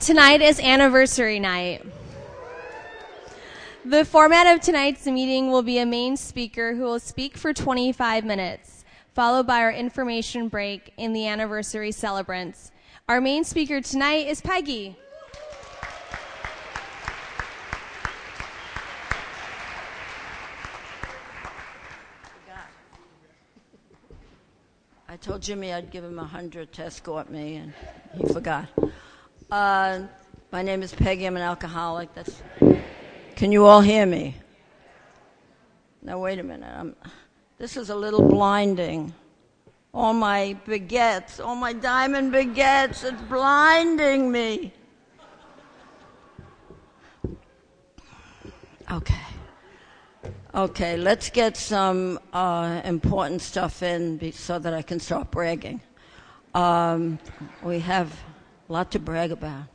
Tonight is anniversary night. The format of tonight's meeting will be a main speaker who will speak for 25 minutes, followed by our information break and the anniversary celebrants. Our main speaker tonight is Peggy. I told Jimmy I'd give him 100 to escort me, and he forgot. My name is Peggy. I'm an alcoholic. Can you all hear me? Now, wait a minute. This is a little blinding. All my baguettes, all my diamond baguettes, it's blinding me. Okay, let's get some important stuff in so that I can start bragging. We have a lot to brag about.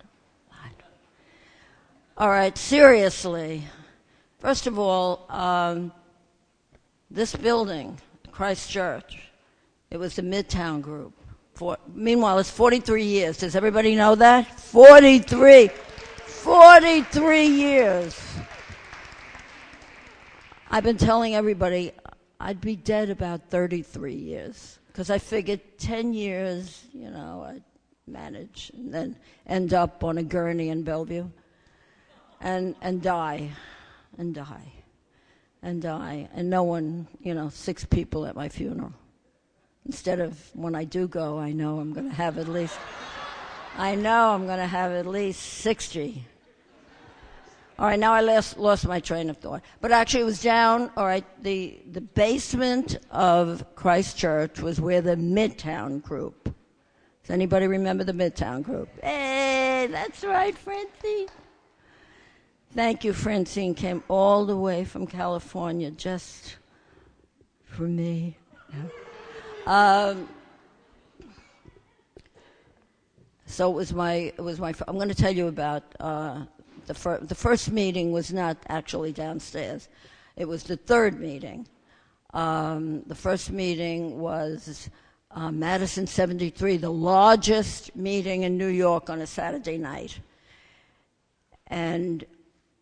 All right, seriously. First of all, this building, Christ Church, it was the Midtown Group. Meanwhile, it's 43 years. Does everybody know that? 43 years. I've been telling everybody I'd be dead about 33 years because I figured 10 years, I'd manage and then end up on a gurney in Bellevue and die. And no one, 6 people at my funeral. Instead of when I do go, I know I'm going to have at least 60. All right, now I lost my train of thought. But actually it was down, all right, the basement of Christ Church was where the Midtown Group. Does anybody remember the Midtown Group? Hey, that's right, Francine. Thank you, Francine. Came all the way from California just for me. So it was my. I'm going to tell you about the first meeting was not actually downstairs. It was the third meeting. The first meeting was Madison 73, the largest meeting in New York on a Saturday night. And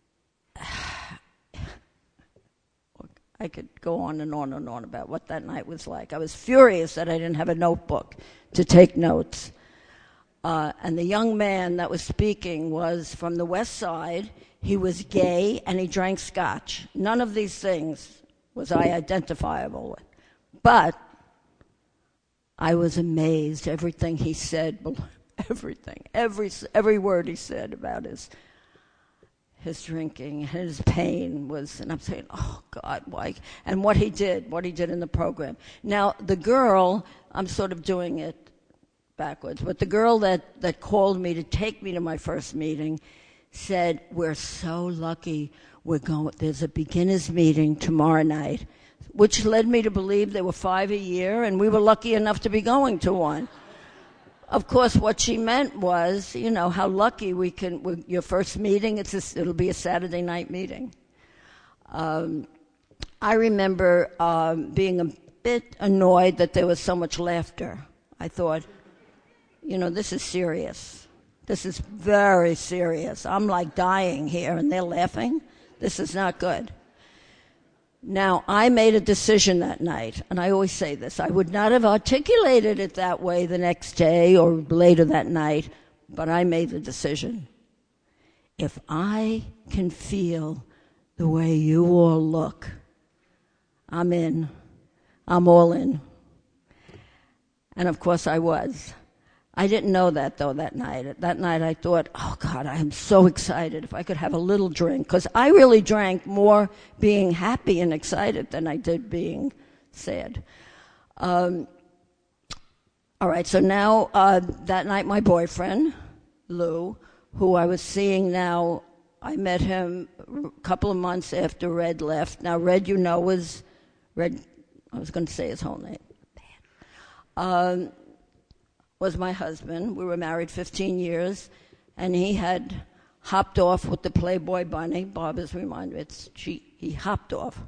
I could go on and on and on about what that night was like. I was furious that I didn't have a notebook to take notes. And the young man that was speaking was from the West Side. He was gay, and he drank scotch. None of these things was I identifiable with. But I was amazed. Everything he said, everything, every word he said about his drinking, his pain was, and I'm saying, oh God, why? And what he did in the program. Now, the girl, I'm sort of doing it backwards, but the girl that called me to take me to my first meeting said, we're so lucky there's a beginner's meeting tomorrow night, which led me to believe there were 5 a year, and we were lucky enough to be going to one. Of course, what she meant was, how lucky we can, with your first meeting, it'll be a Saturday night meeting. I remember being a bit annoyed that there was so much laughter. I thought, this is serious. This is very serious. I'm like dying here, and they're laughing. This is not good. Now, I made a decision that night, and I always say this. I would not have articulated it that way the next day or later that night, but I made the decision. If I can feel the way you all look, I'm in. I'm all in. And, of course, I was. I didn't know that, though, that night. That night I thought, oh, God, I am so excited if I could have a little drink. Because I really drank more being happy and excited than I did being sad. All right, so now that night my boyfriend, Lou, who I was seeing now, I met him a couple of months after Red left. Now, Red, was Red, I was going to say his whole name. Was my husband. We were married 15 years, and he had hopped off with the Playboy bunny. Bob has reminded me, he hopped off.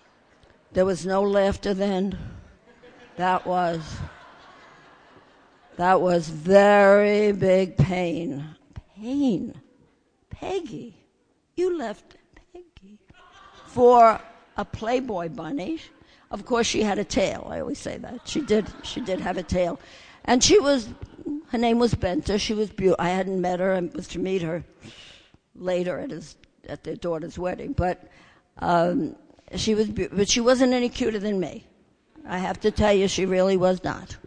There was no laughter then. That was That was very big pain. Pain. Peggy, you left Peggy for a Playboy bunny. Of course, she had a tail. I always say that. She did have a tail. And her name was Benta. She was beautiful. I hadn't met her and was to meet her later at their daughter's wedding. But she was, but she wasn't any cuter than me. I have to tell you, she really was not.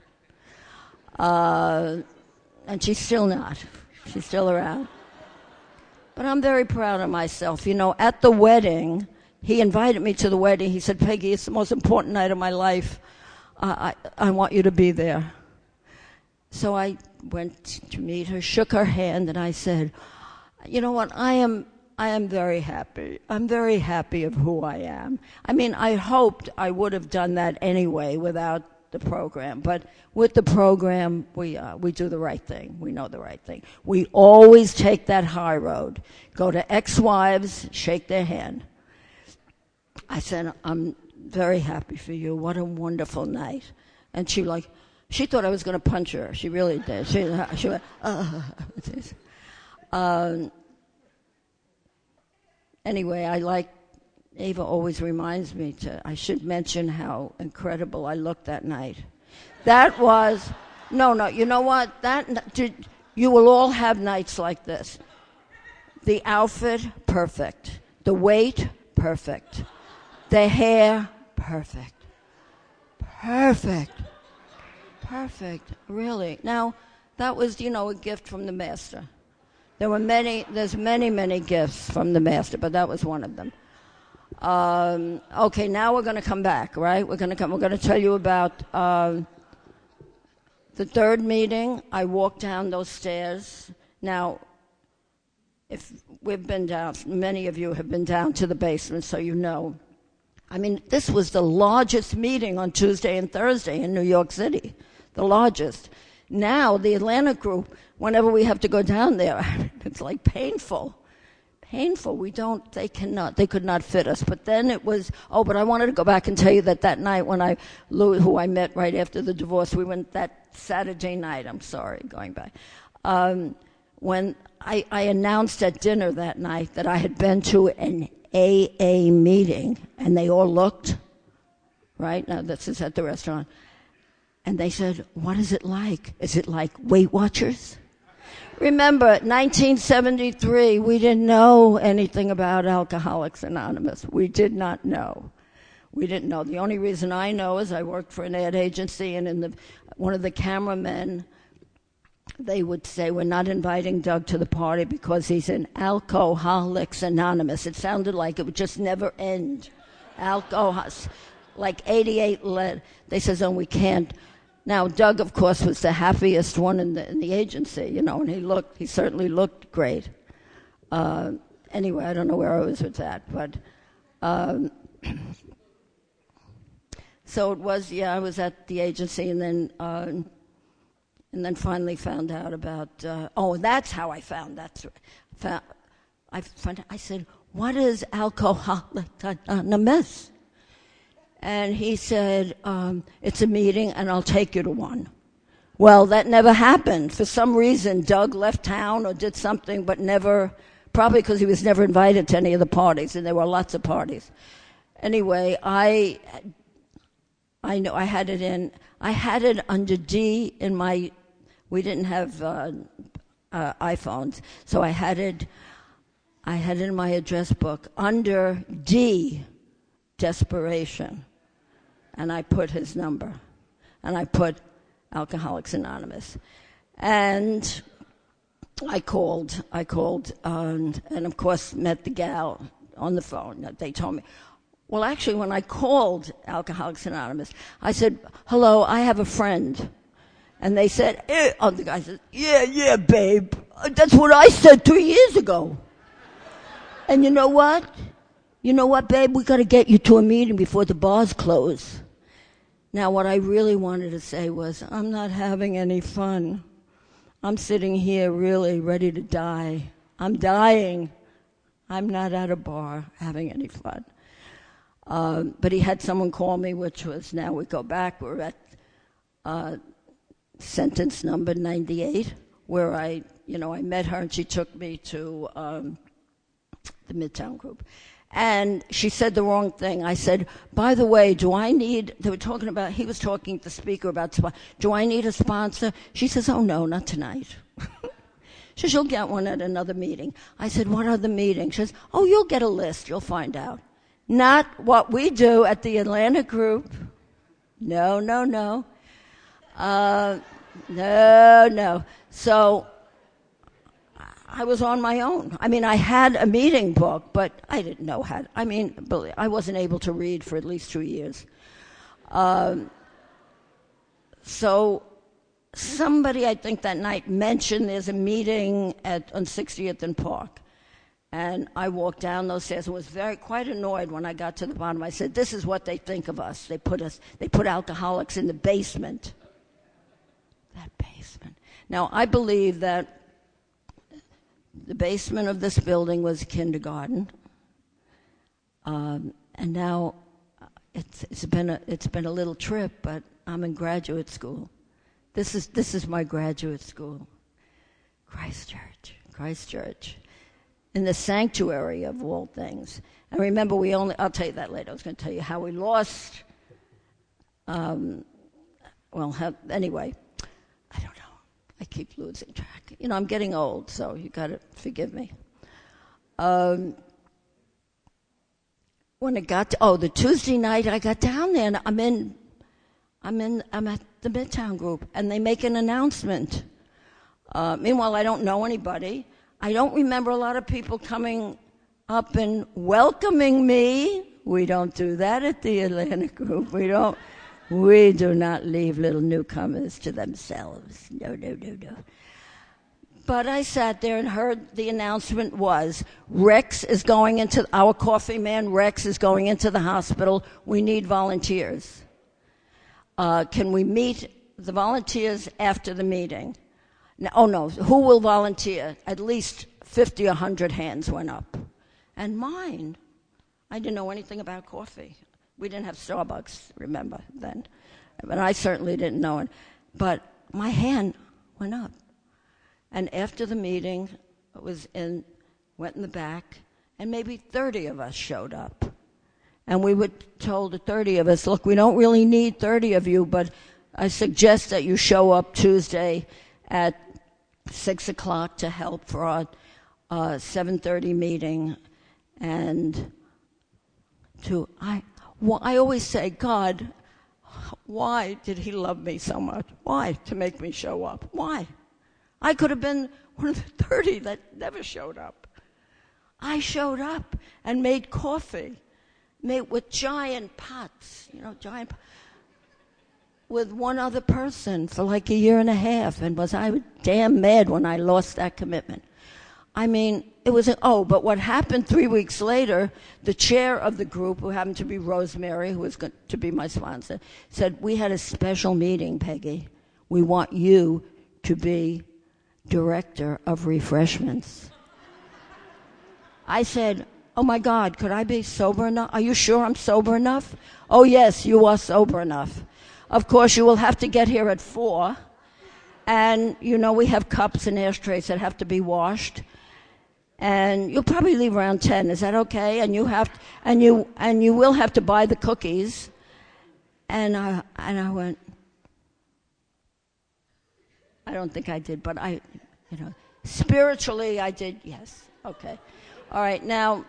And she's still not. She's still around. But I'm very proud of myself. You know, at the wedding, he invited me to the wedding. He said, Peggy, it's the most important night of my life. I want you to be there. So I went to meet her, shook her hand, and I said, you know what, I am very happy. I'm very happy of who I am. I mean, I hoped I would have done that anyway without the program. But with the program, we do the right thing. We know the right thing. We always take that high road. Go to ex-wives, shake their hand. I said, I'm very happy for you. What a wonderful night. And she thought I was going to punch her. She really did. She went, anyway, Ava always reminds me I should mention how incredible I looked that night. That was, no, you know what? You will all have nights like this. The outfit, perfect. The weight, perfect. The hair, perfect. Perfect. Perfect, really. Now, that was, a gift from the Master. There's many gifts from the Master, but that was one of them. Okay, now we're going to come back, right? We're going to tell you about the third meeting. I walked down those stairs. Now, if we've been down, many of you have been down to the basement, so you know. I mean, this was the largest meeting on Tuesday and Thursday in New York City, the largest. Now, the Atlantic group, whenever we have to go down there, it's like painful. Painful. They could not fit us. But then it was, but I wanted to go back and tell you that night when Louis, who I met right after the divorce, we went that Saturday night, I'm sorry, going back, when I announced at dinner that night that I had been to an AA meeting, and they all looked, right? Now, this is at the restaurant. And they said, what is it like? Is it like Weight Watchers? Remember, 1973, we didn't know anything about Alcoholics Anonymous. We did not know. We didn't know. The only reason I know is I worked for an ad agency, and one of the cameramen, they would say, we're not inviting Doug to the party because he's in Alcoholics Anonymous. It sounded like it would just never end. Like 88 lead. They says, we can't. Now, Doug, of course, was the happiest one in the agency, and he certainly looked great. Anyway, I don't know where I was with that, but so it was, I was at the agency, and then finally found out about, that's how I found that. I said, what is Alcoholics Anonymous? And he said, it's a meeting, and I'll take you to one. Well, that never happened. For some reason, Doug left town or did something, but never, probably because he was never invited to any of the parties, and there were lots of parties. Anyway, I know I had it under D in we didn't have iPhones, so I had it in my address book under D, desperation. And I put his number, and I put Alcoholics Anonymous. And I called, and of course met the gal on the phone. They told me, well, actually, when I called Alcoholics Anonymous, I said, hello, I have a friend. And they said, the guy said, yeah, babe, that's what I said 2 years ago. And you know what? You know what, babe? We got to get you to a meeting before the bars close. Now, what I really wanted to say was, I'm not having any fun. I'm sitting here really ready to die. I'm dying. I'm not at a bar having any fun. But he had someone call me, which was, now we go back, we're at sentence number 98, where I met her and she took me to the Midtown Group. And she said the wrong thing. I said, by the way, they were talking about, he was talking to the speaker about, do I need a sponsor? She says, oh no, not tonight. She says, you'll get one at another meeting. I said, what other meeting? She says, oh, you'll get a list, you'll find out. Not what we do at the Atlanta Group. No. No. So I was on my own. I mean, I had a meeting book, but I didn't know how. I wasn't able to read for at least 2 years. So somebody, I think that night, mentioned there's a meeting on 60th and Park. And I walked down those stairs and was quite annoyed when I got to the bottom. I said, this is what they think of us. They put alcoholics in the basement. That basement. Now, I believe that the basement of this building was a kindergarten. And now it's been a little trip, but I'm in graduate school. This is my graduate school. Christ Church. In the sanctuary of all things. And remember, I'll tell you that later. I was going to tell you how we lost. Anyway, I don't know. I keep losing track. I'm getting old, so you got to forgive me. When it got to, the Tuesday night, I got down there, and I'm at the Midtown Group, and they make an announcement. Meanwhile, I don't know anybody. I don't remember a lot of people coming up and welcoming me. We don't do that at the Atlanta Group. We do not leave little newcomers to themselves. No. But I sat there and heard the announcement was, our coffee man, Rex, is going into the hospital. We need volunteers. Can we meet the volunteers after the meeting? No, who will volunteer? At least 50 or 100 hands went up. And mine, I didn't know anything about coffee. We didn't have Starbucks, remember, then. But I certainly didn't know it. But my hand went up. And after the meeting, went in the back, and maybe 30 of us showed up. And we were told, the 30 of us, look, we don't really need 30 of you, but I suggest that you show up Tuesday at 6 o'clock to help for our 7:30 meeting. And I always say, God, why did he love me so much? Why? To make me show up. Why? I could have been one of the 30 that never showed up. I showed up and made coffee, with giant pots, with one other person for like a year and a half, and was I damn mad when I lost that commitment. But what happened 3 weeks later, the chair of the group, who happened to be Rosemary, who was going to be my sponsor, said, we had a special meeting, Peggy. We want you to be director of refreshments. I said, oh my God, could I be sober enough? Are you sure I'm sober enough? Oh yes, you are sober enough. Of course, you will have to get here at 4. And, we have cups and ashtrays that have to be washed. And you'll probably leave around 10. Is that okay? And you will have to buy the cookies. And I went, I don't think I did, but spiritually I did, yes. Okay. All right, now,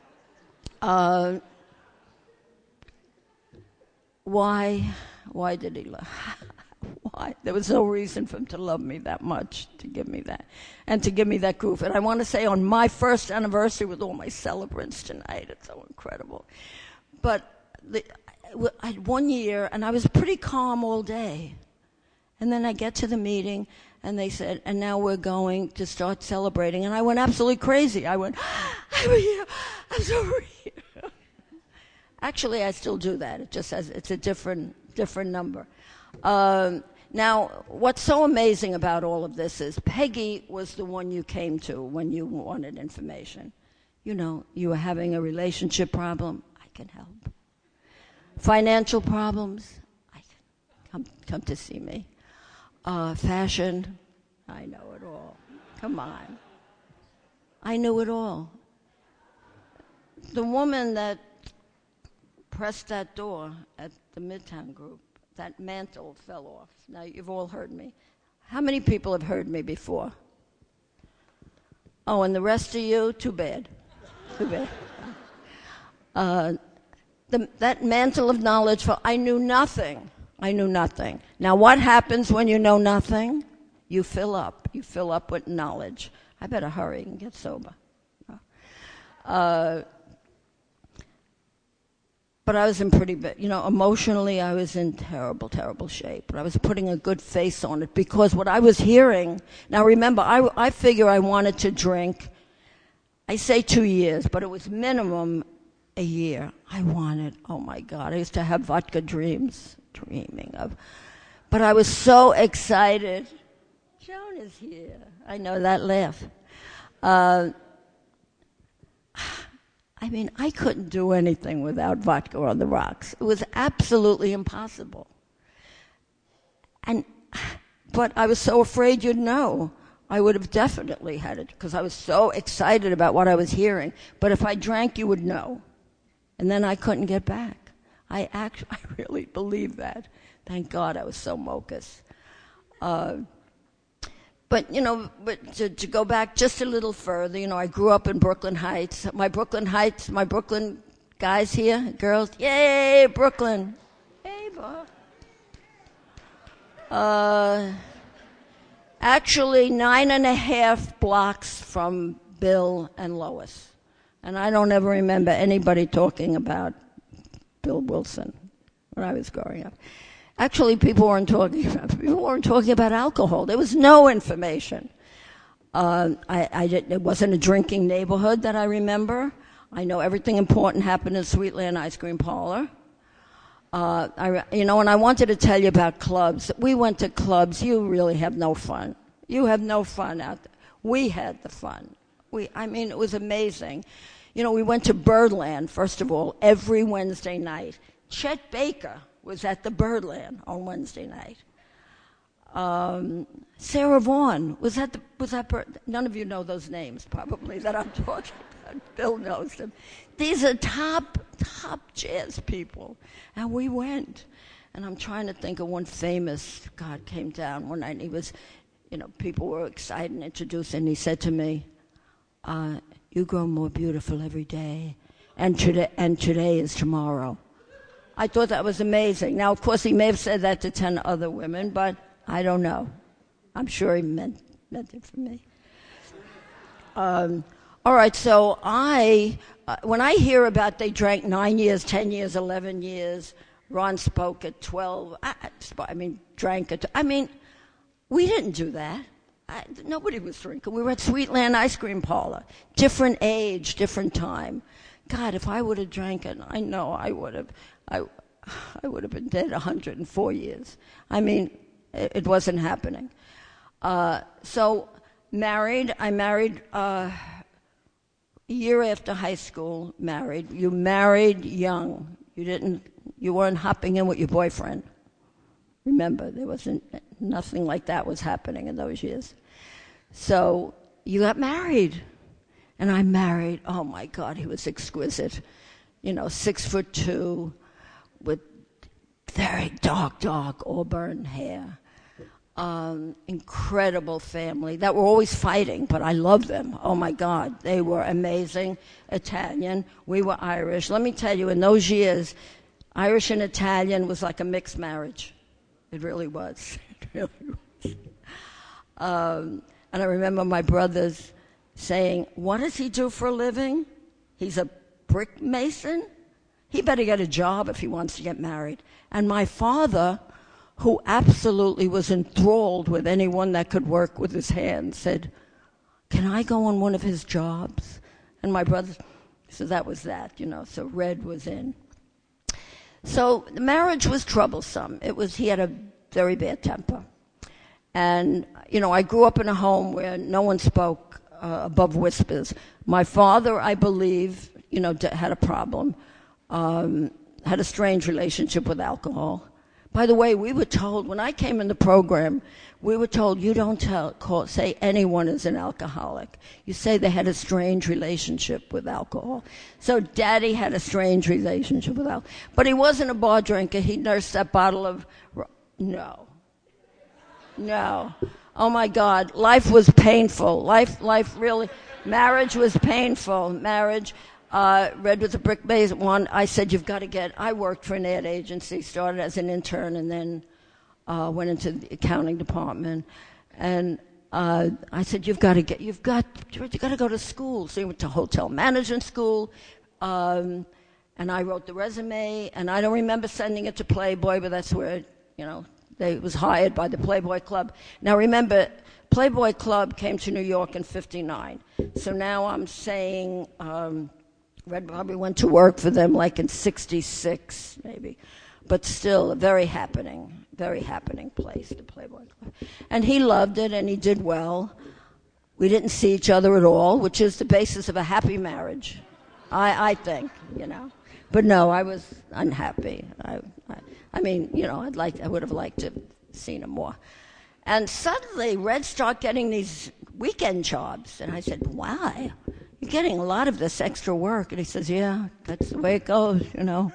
why did he love? Why? There was no reason for him to love me that much, to give me that, and to give me that groove. And I want to say, on my first anniversary with all my celebrants tonight, it's so incredible. But I had 1 year, and I was pretty calm all day. And then I get to the meeting, and they said, and now we're going to start celebrating. And I went absolutely crazy. I went, I'm here. I'm so here. Actually, I still do that. It just says it's a different number. Now, what's so amazing about all of this is Peggy was the one you came to when you wanted information. You were having a relationship problem. I can help. Financial problems. I can come to see me. fashion. I know it all. Come on. I knew it all. The woman that pressed that door at the Midtown Group, that mantle fell off. Now, you've all heard me. How many people have heard me before? Oh, and the rest of you, too bad. Too bad. That mantle of knowledge, I knew nothing. I knew nothing. Now, what happens when you know nothing? You fill up. You fill up with knowledge. I better hurry and get sober. But I was in pretty bad, emotionally I was in terrible, terrible shape. But I was putting a good face on it because what I was hearing, now remember, I figure I wanted to drink, I say 2 years, but it was minimum a year. I wanted, oh my God, I used to have vodka dreams, dreaming of, but I was so excited. Joan is here. I know that laugh. I couldn't do anything without vodka on the rocks. It was absolutely impossible. But I was so afraid you'd know. I would have definitely had it because I was so excited about what I was hearing. But if I drank, you would know. And then I couldn't get back. I really believe that. Thank God I was so mocus. But to go back just a little further, I grew up in Brooklyn Heights. My Brooklyn guys here, girls, yay, Brooklyn. Hey, Bob. Actually, 9.5 blocks from Bill and Lois. And I don't ever remember anybody talking about Bill Wilson when I was growing up. Actually, people weren't talking about alcohol. There was no information. It wasn't a drinking neighborhood that I remember. I know everything important happened in Sweetland Ice Cream Parlor. And I wanted to tell you about clubs. We went to clubs. You really have no fun. You have no fun out there. We had the fun. It was amazing. We went to Birdland, first of all, every Wednesday night. Chet Baker was at the Birdland on Wednesday night. Sarah Vaughan was at none of you know those names probably that I'm talking about. Bill knows them. These are top jazz people. And we went. And I'm trying to think of one famous God came down one night and he was, people were excited and introduced and he said to me, you grow more beautiful every day. And today is tomorrow. I thought that was amazing. Now, of course, he may have said that to 10 other women, but I don't know. I'm sure he meant it for me. All right, so when I hear about they drank 9 years, 10 years, 11 years, Ron spoke at 12, drank at, we didn't do that. Nobody was drinking. We were at Sweetland Ice Cream Parlor. Different age, different time. God, if I would have drank it, I know I would have. I would have been dead 104 years. It wasn't happening. So married. I married a year after high school. Married. You married young. You weren't hopping in with your boyfriend. Remember, there wasn't nothing like that was happening in those years. So you got married. And I married, oh my God, he was exquisite. 6'2", with very dark auburn hair. Incredible family that were always fighting, but I loved them. Oh my God, they were amazing. Italian, we were Irish. Let me tell you, in those years, Irish and Italian was like a mixed marriage. It really was. It really was. And I remember my brothers saying, what does he do for a living? He's a brick mason? He better get a job if he wants to get married. And my father, who absolutely was enthralled with anyone that could work with his hands, said, can I go on one of his jobs? And my brother, so that was that, so Red was in. So the marriage was troublesome. He had a very bad temper. And, I grew up in a home where no one spoke above whispers. My father, I believe, had a problem, had a strange relationship with alcohol. By the way, we were told, when I came in the program, we were told you don't say anyone is an alcoholic. You say they had a strange relationship with alcohol. So Daddy had a strange relationship with alcohol. But he wasn't a bar drinker. He nursed that bottle of... No. Oh, my God. Life was painful. Life really... Marriage was painful. Marriage... Red with the brick base one. I said, I worked for an ad agency, started as an intern, and then went into the accounting department. And I said, you got to go to school. So I went to hotel management school, and I wrote the resume, and I don't remember sending it to Playboy, but that's where, it was hired by the Playboy Club. Now remember, Playboy Club came to New York in '59. So now I'm saying... Red probably went to work for them like in '66, maybe. But still, a very happening place, the Playboy Club. And he loved it, and he did well. We didn't see each other at all, which is the basis of a happy marriage, I think, But no, I was unhappy. I would have liked to have seen him more. And suddenly, Red started getting these weekend jobs. And I said, why? You're getting a lot of this extra work. And he says, yeah, that's the way it goes, And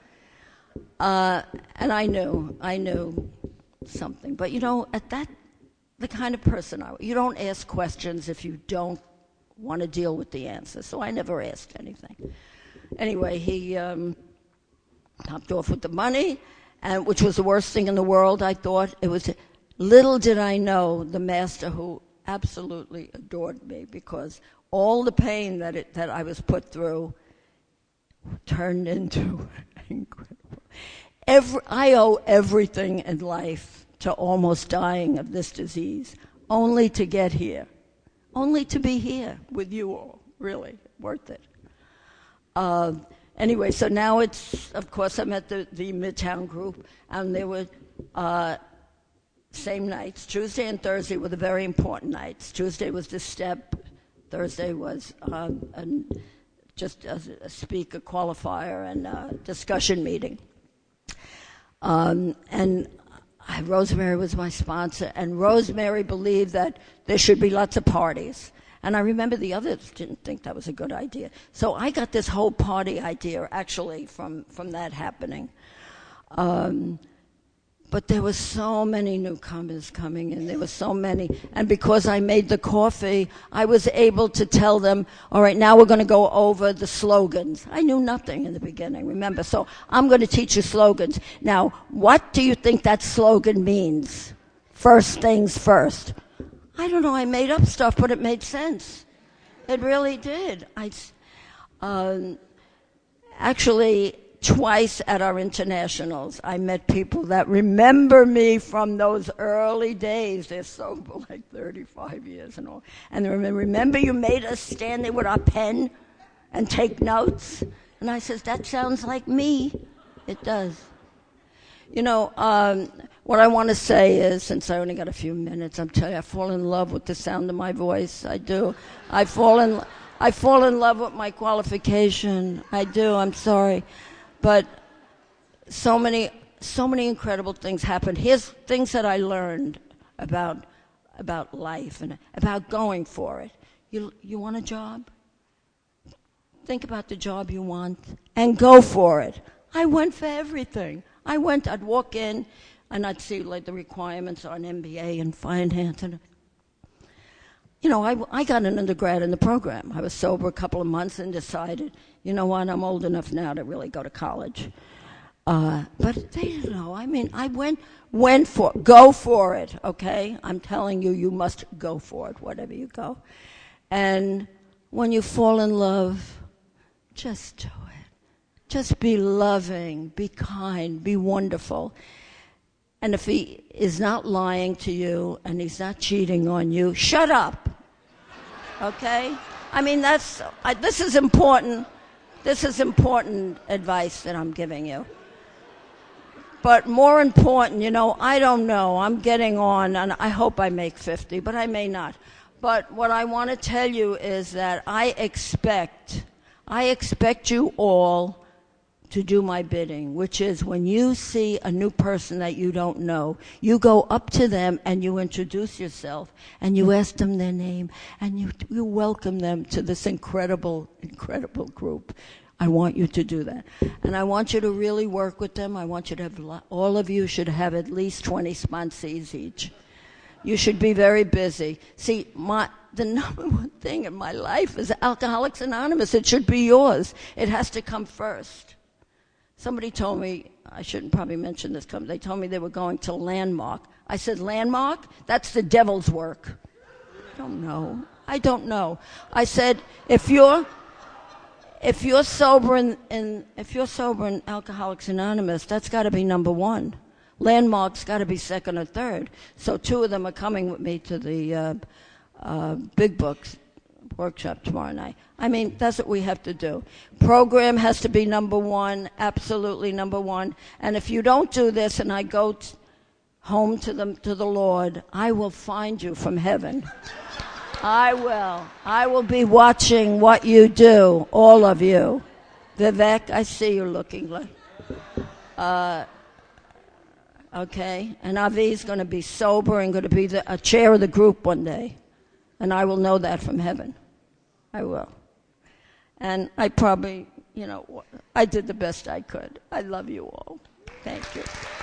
I knew something. But, the kind of person you don't ask questions if you don't want to deal with the answer. So I never asked anything. Anyway, he topped off with the money, which was the worst thing in the world, I thought. It was, little did I know, the master who absolutely adored me, because all the pain that I was put through turned into incredible. I owe everything in life to almost dying of this disease, only to get here, only to be here with you all. Really worth it. Anyway, so now of course, I'm at the Midtown group, and there were same nights. Tuesday and Thursday were the very important nights. Tuesday was the step. Thursday was just a speaker qualifier and a discussion meeting. And Rosemary was my sponsor, and Rosemary believed that there should be lots of parties. And I remember the others didn't think that was a good idea. So I got this whole party idea, actually, from that happening. But there were so many newcomers coming in. There were so many. And because I made the coffee, I was able to tell them, all right, now we're going to go over the slogans. I knew nothing in the beginning, remember. So I'm going to teach you slogans. Now, what do you think that slogan means? First things first. I don't know. I made up stuff, but it made sense. It really did. Actually, twice at our internationals, I met people that remember me from those early days. They're sober like 35 years and all. And they remember you made us stand there with our pen and take notes? And I says, that sounds like me. It does. What I want to say is, since I only got a few minutes, I'm telling you, I fall in love with the sound of my voice. I do. I fall in love with my qualification. I do. I'm sorry. But so many incredible things happened. Here's things that I learned about life and about going for it. You want a job? Think about the job you want and go for it. I went for everything. I'd walk in and I'd see like the requirements on MBA and finance. And, I got an undergrad in the program. I was sober a couple of months and decided, you know what, I'm old enough now to really go to college. But they didn't know. I mean, I go for it, okay? I'm telling you, you must go for it, whatever you go. And when you fall in love, just do it. Just be loving, be kind, be wonderful. And if he is not lying to you and he's not cheating on you, shut up. Okay? I mean, this is important. This is important advice that I'm giving you. But more important, I don't know. I'm getting on, and I hope I make 50, but I may not. But what I want to tell you is that I expect you all to do my bidding, which is when you see a new person that you don't know, you go up to them and you introduce yourself and you ask them their name and you welcome them to this incredible, incredible group. I want you to do that. And I want you to really work with them. I want you to have, all of you should have at least 20 sponsees each. You should be very busy. See, the number one thing in my life is Alcoholics Anonymous. It should be yours. It has to come first. Somebody told me, I shouldn't probably mention this company, they told me they were going to Landmark. I said, Landmark? That's the devil's work. I don't know. I said, if you're sober in Alcoholics Anonymous, that's got to be number one. Landmark's got to be second or third. So two of them are coming with me to the Big Books workshop tomorrow night. I mean, that's what we have to do. Program has to be number one, absolutely number one. And if you don't do this and I go home to the Lord, I will find you from heaven. I will. I will be watching what you do, all of you. Vivek, I see you looking like... okay, and Avi's going to be sober and going to be a chair of the group one day. And I will know that from heaven. I will. And I probably, I did the best I could. I love you all. Thank you.